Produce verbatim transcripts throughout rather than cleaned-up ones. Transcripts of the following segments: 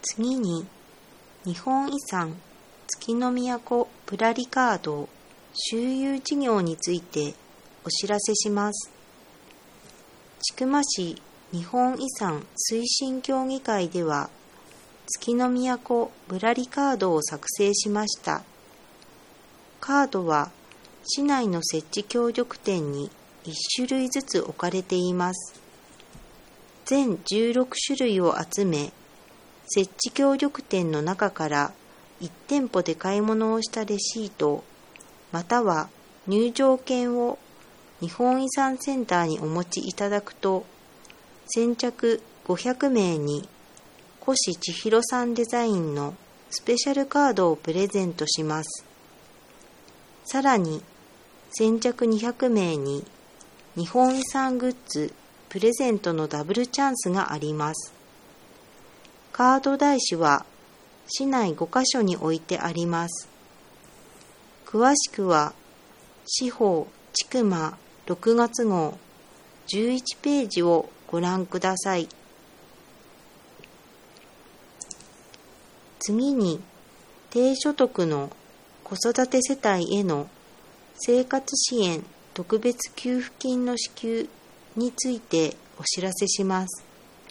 次に、日本遺産月の都ぶらりカード周遊事業についてお知らせします。千曲市日本遺産推進協議会では、月の都ぶらりカードを作成しました。カードは市内の設置協力店にいち種類ずつ置かれています。全じゅうろく種類を集め、設置協力店の中からいち店舗で買い物をしたレシート、または入場券を日本遺産センターにお持ちいただくと、先着ごひゃくめいに越千尋さんデザインのスペシャルカードをプレゼントします。さらに、先着にひゃくめいに日本遺産グッズプレゼントのダブルチャンスがあります。カード台紙は市内ごカ所に置いてあります。詳しくは、市報千曲ろくがつ号じゅういちページをご覧ください。次に、低所得の子育て世帯への生活支援特別給付金の支給についてお知らせします。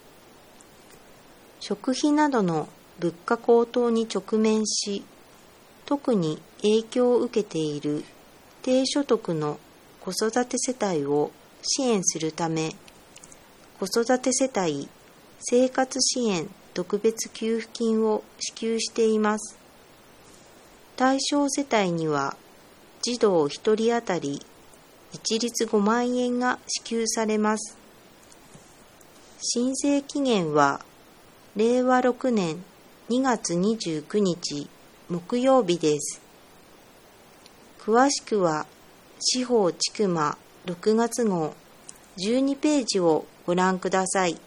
食費などの物価高騰に直面し、特に影響を受けている低所得の子育て世帯を支援するため、子育て世帯生活支援特別給付金を支給しています。対象世帯には、児童ひとり当たり一律ごまんえんが支給されます。申請期限は、れいわろくねんにがつにじゅうくにち木曜日です。詳しくは、市報千曲ろくがつ号じゅうにページをご覧ください。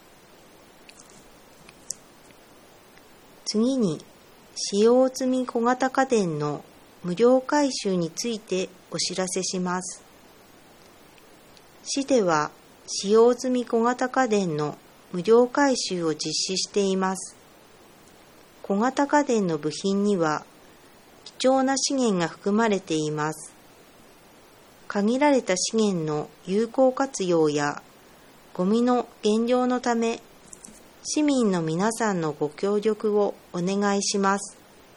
次に、使用済み小型家電の無料回収についてお知らせします。市では、使用済み小型家電の無料回収を実施しています。小型家電の部品には、貴重な資源が含まれています。限られた資源の有効活用や、ゴミの減量のため、市民の皆さんのご協力をお願いします。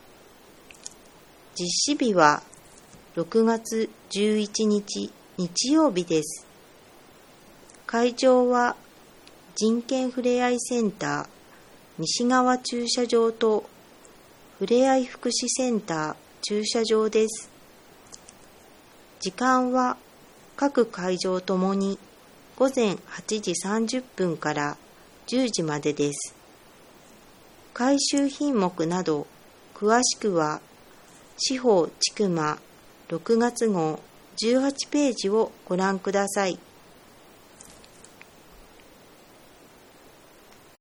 実施日はろくがつじゅういちにち日曜日です。会場は人権ふれあいセンター西側駐車場とふれあい福祉センター駐車場です。時間は各会場ともにごぜんはちじさんじゅっぷんからじゅうじまでです。回収品目など詳しくは市報千曲ろくがつ号じゅうはちページをご覧ください。